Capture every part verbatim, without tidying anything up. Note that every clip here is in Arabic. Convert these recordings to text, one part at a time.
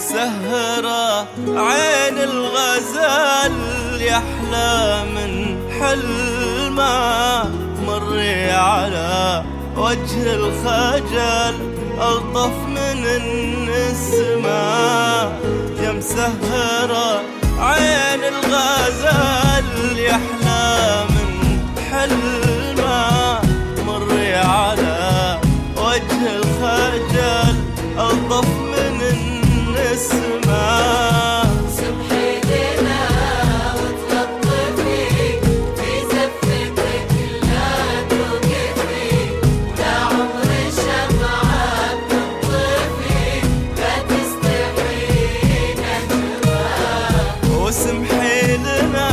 مسهرة عين الغزال يحلى من حلمه، مري على وجه الخجل ألطف من النسمة. يا مسهرة عين الغزال يحلى من حلمه، مري على وجه الخجل ألطف من النسمة. وسمحي لنا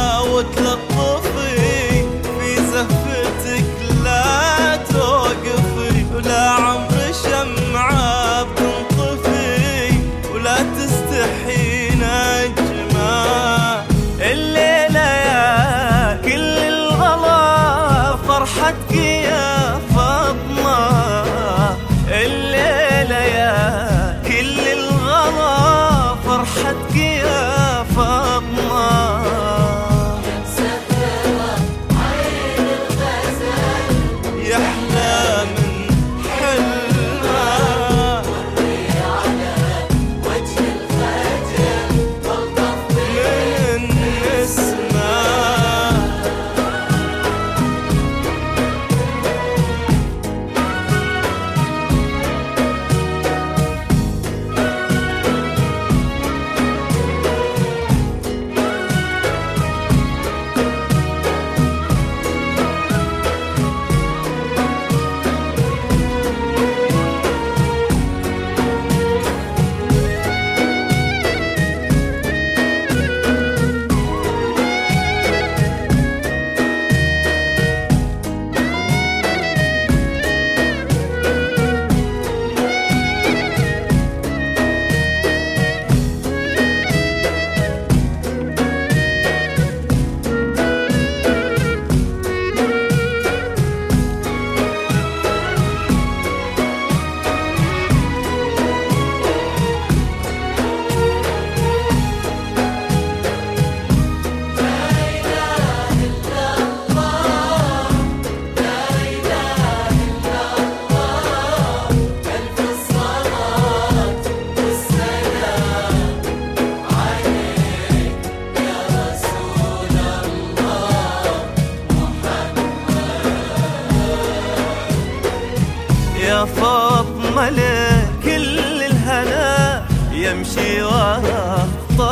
وتلطفي في زفتك لا توقفي، ولا عمر شمعة بتنطفي ولا تستحي نجمة. الليلة يا كل الغلا فرحتك يا فاطمة، الليلة يا كل الغلا فرحتك يا فاطمة. يا مسهرة عين الغزال يحلى من حلمه، مري على وجه الخجل ألطف من نسمة. يا فاطمة لكل الهنا يمشي ورا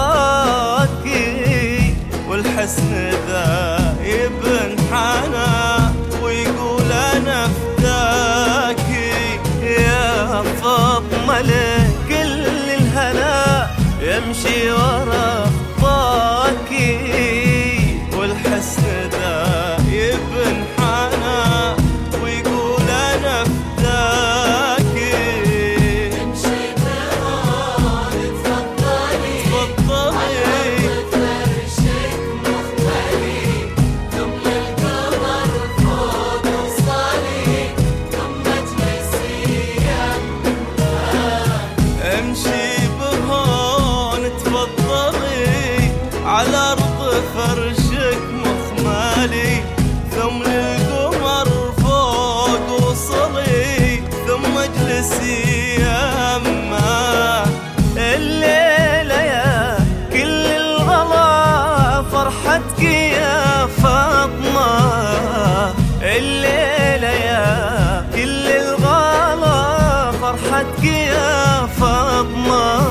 خطاكي، والحسن ذا يبنحنى ويقول أنا فداكي. يا فاطمة لكل الهنا يمشي ورا خطاكي، والحسن ذا يبنحنى ويقول أنا فداكي. على أرض فرشك مخمالي، ثم للقمر فوق وصلي، ثم اجلسي يمه. الليلة يا كل الغلا فرحتك يا فاطمة، الليلة يا كل الغلا فرحتك يا فاطمة.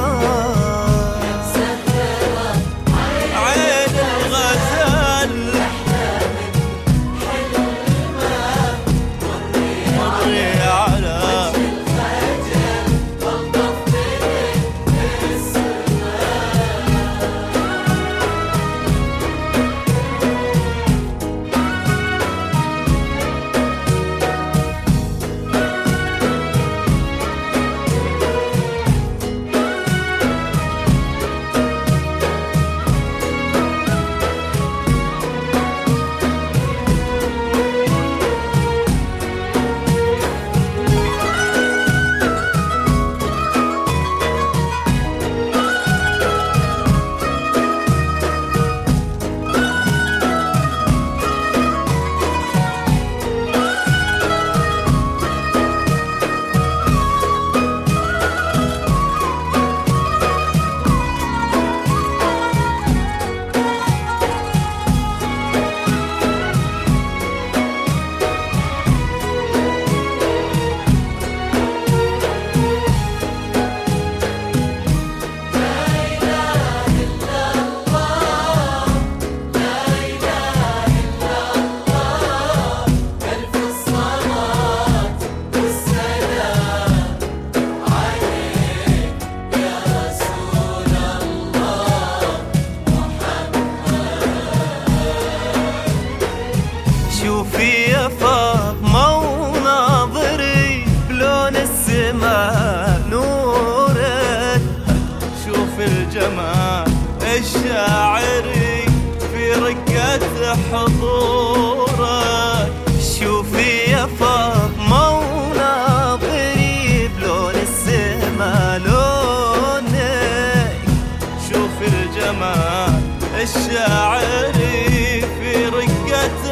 الجمال الشاعري في رقة حضورك. شوفي يا فاطمة وناظري بلون السما لونك، شوفي الجمال الشاعري في رقة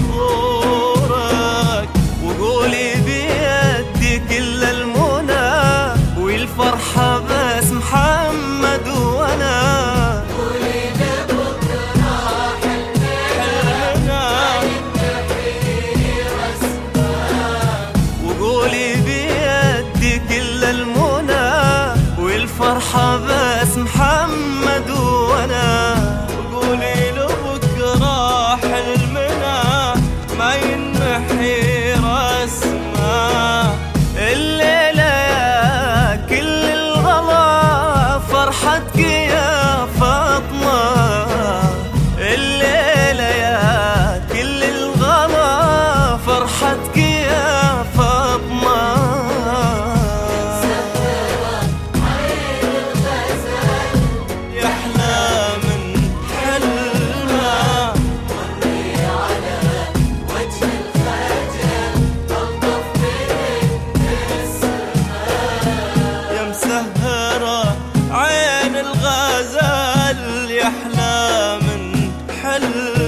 حضورك، وقولي بيدي كل المنى والفرحة بس محمد وانا. قولي لبكرة حلمنا ينتحي رسمك، وقولي بيدي كل المنى والفرحة بس محمد وانا. وقولي لبكرة حلمنا ما ينمحي رسمه، الليلة يا كل الغلا فرحتك يا فاطمة، الليلة يا كل الغلا فرحتك يا فاطمة. سهرة عين الغزال يحلى من حلمه، مري على وجه الخجل ألطف من السماء. يا مسهرة عين الغزال يحلى من حلمه.